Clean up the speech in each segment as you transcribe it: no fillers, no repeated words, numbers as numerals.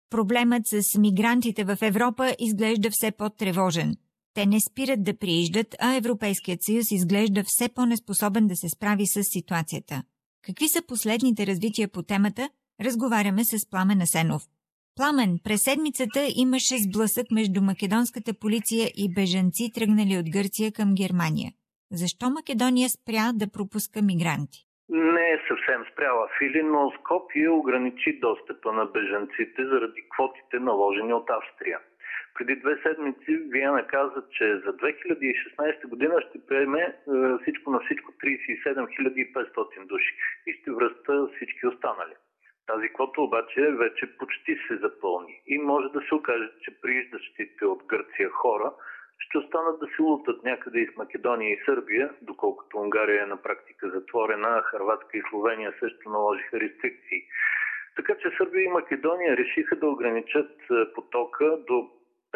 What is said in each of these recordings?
Проблемът с мигрантите в Европа изглежда все по-тревожен. Те не спират да прииждат, а Европейският съюз изглежда все по-неспособен да се справи с ситуацията. Какви са последните развития по темата? Разговаряме с Пламен Асенов. Пламен, през седмицата имаше сблъсък между македонската полиция и бежанци, тръгнали от Гърция към Германия. Защо Македония спря да пропуска мигранти? Не е съвсем спряла, Фили, но Скопие ограничи достъпа на бежанците заради квотите, наложени от Австрия. Преди 2 седмици Виена каза, че за 2016 година ще приеме всичко на всичко 37 500 души и ще връща всички останали. Тази квота обаче вече почти се запълни и може да се окаже, че прииждащите от Гърция хора ще останат да се лутат някъде из Македония и Сърбия, доколкото Унгария е на практика затворена, а Хърватска и Словения също наложиха рестрикции. Така че Сърбия и Македония решиха да ограничат потока до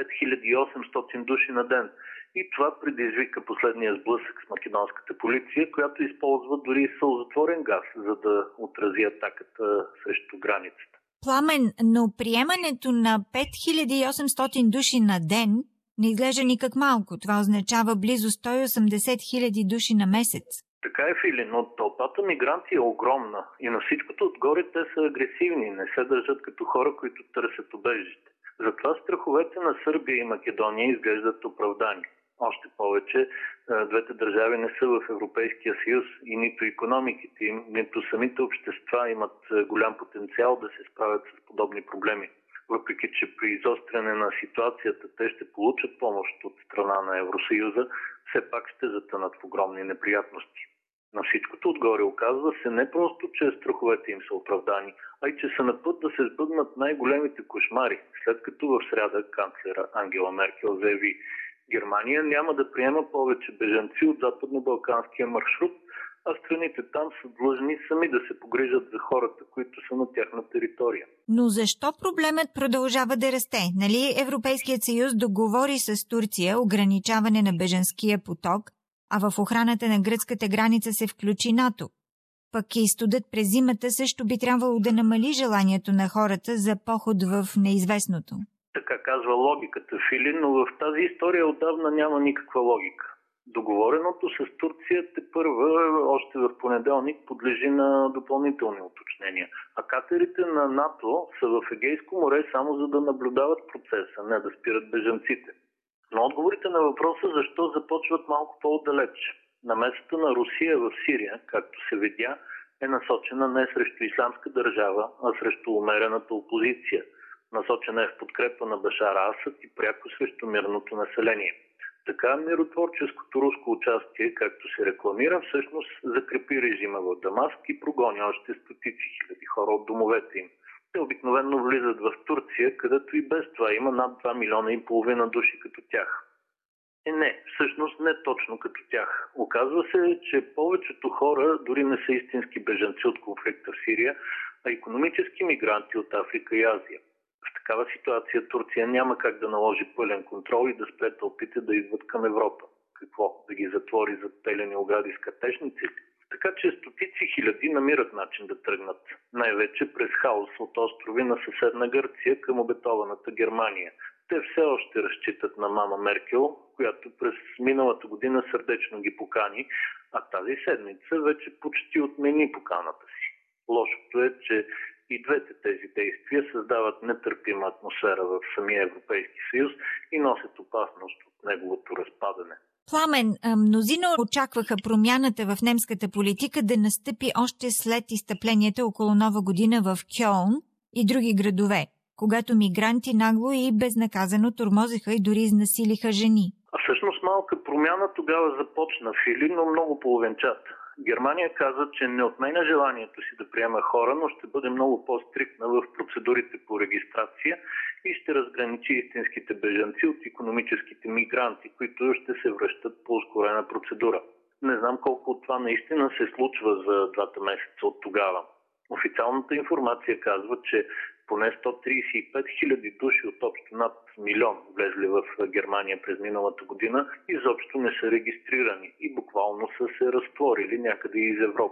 5800 души на ден. И това предизвика последния сблъсък с македонската полиция, която използва дори сълзотворен газ, за да отрази атаката срещу границата. Пламен, но приемането на 5800 души на ден не изглежда никак малко. Това означава близо 180 000 души на месец. Така е, Фили, но тълпата мигранти е огромна и на всичкото отгоре те са агресивни, не се държат като хора, които търсят убежище. Затова страховете на Сърбия и Македония изглеждат оправдани. Още повече, двете държави не са в Европейския съюз и нито икономиките им, нито самите общества имат голям потенциал да се справят с подобни проблеми. Въпреки че при изостряне на ситуацията те ще получат помощ от страна на Евросъюза, все пак ще затънат в огромни неприятности. На всичкото отгоре оказва се не просто, че страховете им са оправдани, а и че са на път да се сбъднат най-големите кошмари, след като в сряда канцлера Ангела Меркел заяви: Германия няма да приема повече бежанци от западно-балканския маршрут, а страните там са длъжни сами да се погрижат за хората, които са на тяхна територия. Но защо проблемът продължава да расте? Нали Европейският съюз договори с Турция ограничаване на бежанския поток, а в охраната на гръцката граница се включи НАТО? Пък и студът през зимата също би трябвало да намали желанието на хората за поход в неизвестното. Така казва логиката, Фили, но в тази история отдавна няма никаква логика. Договореното с Турция тепърва още в понеделник подлежи на допълнителни уточнения. А катерите на НАТО са в Егейско море само за да наблюдават процеса, не да спират бежанците. Но отговорите на въпроса защо започват малко по-отдалеч. Намесата на Русия в Сирия, както се видя, е насочена не срещу ислямска държава, а срещу умерената опозиция. Насочена е в подкрепа на Башар Асад и пряко срещу мирното население. Така миротворческото руско участие, както се рекламира, всъщност закрепи режима в Дамаск и прогони още стотици хиляди хора от домовете им. Те обикновено влизат в Турция, където и без това има над 2,5 милиона души като тях. Не, всъщност не точно като тях. Оказва се, че повечето хора дори не са истински бежанци от конфликта в Сирия, а икономически мигранти от Африка и Азия. В такава ситуация Турция няма как да наложи пълен контрол и да спре тълпите да идват към Европа. Какво? Да ги затвори зад пелени огради с катешници? Така че стотици хиляди намират начин да тръгнат. Най-вече през хаос от острови на съседна Гърция към обетованата Германия. Те все още разчитат на мама Меркел, която през миналата година сърдечно ги покани, а тази седмица вече почти отмени поканата си. Лошото е, че и двете тези действия създават нетърпима атмосфера в самия Европейски съюз и носят опасност от неговото разпадане. Пламен, мнозина очакваха промяната в немската политика да настъпи още след изтъпленията около Нова година в Кьолн и други градове, когато мигранти нагло и безнаказано тормозиха и дори изнасилиха жени. А всъщност малка промяна тогава започна, Фили, но много половинчата. Германия каза, че не отменя желанието си да приема хора, но ще бъде много по-стриктна в процедурите по регистрация и ще разграничи истинските бежанци от икономическите мигранти, които ще се връщат по ускорена процедура. Не знам колко от това наистина се случва за 2 месеца от тогава. Официалната информация казва, че поне 135 хиляди души от общо над милион влезли в Германия през миналата година изобщо не са регистрирани и буквално са се разтворили някъде из Европа.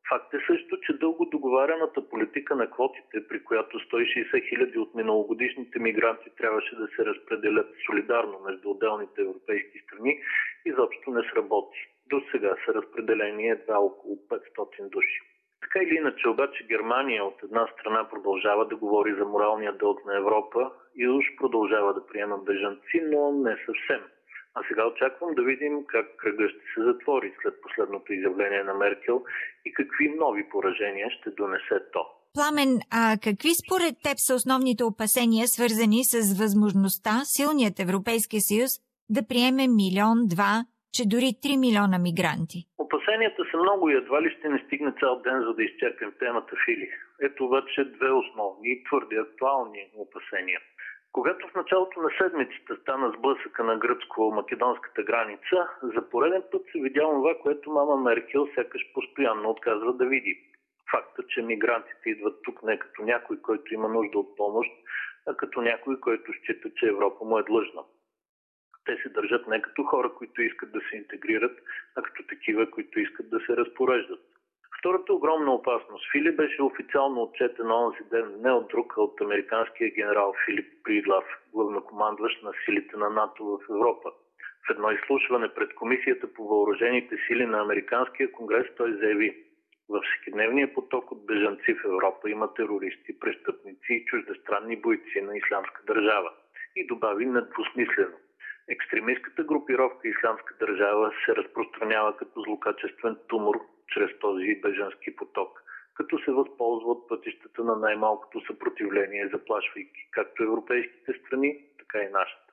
Факт е също, че дълго договарената политика на квотите, при която 160 хиляди от миналогодишните мигранти трябваше да се разпределят солидарно между отделните европейски страни, изобщо не сработи. До сега са разпределени едва около 500 души. Така или иначе, обаче Германия от една страна продължава да говори за моралния дълг на Европа и уж продължава да приема бежанци, но не съвсем. А сега очаквам да видим как кръгът ще се затвори след последното изявление на Меркел и какви нови поражения ще донесе то. Пламен, а какви според теб са основните опасения, свързани с възможността силният Европейски съюз да приеме милион, два, че дори 3 милиона мигранти? Опасенията са много и едва ли ще не стигне цял ден, за да изчерпим темата, Фили. Ето обаче две основни и твърде актуални опасения. Когато в началото на седмицата стана сблъсъка на гръцко-македонската граница, за пореден път се видя това, което мама Меркел сякаш постоянно отказва да види. Факта, че мигрантите идват тук не като някой, който има нужда от помощ, а като някой, който счита, че Европа му е длъжна. Те се държат не като хора, които искат да се интегрират, а като такива, които искат да се разпореждат. Втората огромна опасност, Фили, беше официално отчетена онзи ден не от друг, а от американския генерал Филип Придлав, главнокомандващ на силите на НАТО в Европа. В едно изслушване пред Комисията по въоръжените сили на Американския конгрес той заяви: във всекидневния поток от бежанци в Европа има терористи, престъпници и чуждестранни бойци на Ислямска държава. И добави недвусмислено: екстремистката групировка Ислямска държава се разпространява като злокачествен тумор чрез този бежански поток, като се възползва от пътищата на най-малкото съпротивление, заплашвайки както европейските страни, така и нашата.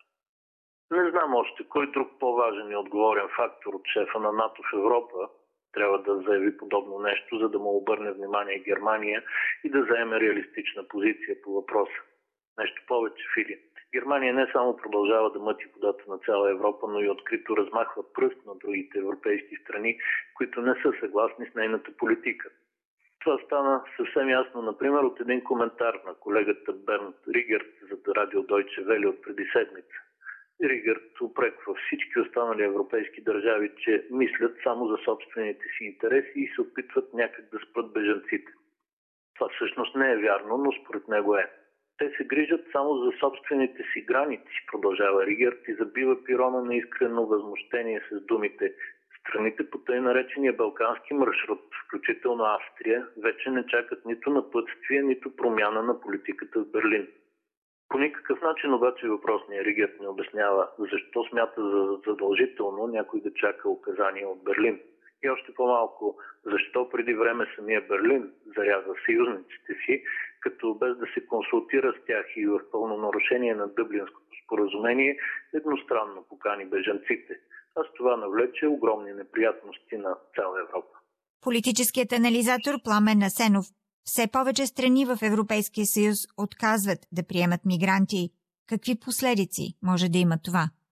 Не знам още кой друг по-важен и отговорен фактор от шефа на НАТО в Европа трябва да заяви подобно нещо, за да му обърне внимание Германия и да заеме реалистична позиция по въпроса. Нещо повече, Фили. Германия не само продължава да мъти водата на цяла Европа, но и открито размахва пръст на другите европейски страни, които не са съгласни с нейната политика. Това стана съвсем ясно, например, от един коментар на колегата Бернт Ригерт за радио Deutsche Welle от преди седмица. Ригерт упреква всички останали европейски държави, че мислят само за собствените си интереси и се опитват някак да спрат бежанците. Това всъщност не е вярно, но според него е. Те се грижат само за собствените си граници, продължава Ригерт и забива пирона на искрено възмущение с думите: страните по тъй наречения балкански маршрут, включително Австрия, вече не чакат нито напътствие, нито промяна на политиката в Берлин. По никакъв начин обаче въпросният Ригерт не обяснява защо смята за задължително някой да чака указания от Берлин. И още по-малко, защо преди време самия Берлин заряза съюзниците си, като без да се консултира с тях и в пълно нарушение на Дъблинското споразумение, едностранно покани бежанците. А с това навлече огромни неприятности на цяла Европа. Политическият анализатор Пламен Асенов: все повече страни в Европейския съюз отказват да приемат мигранти. Какви последици може да има това?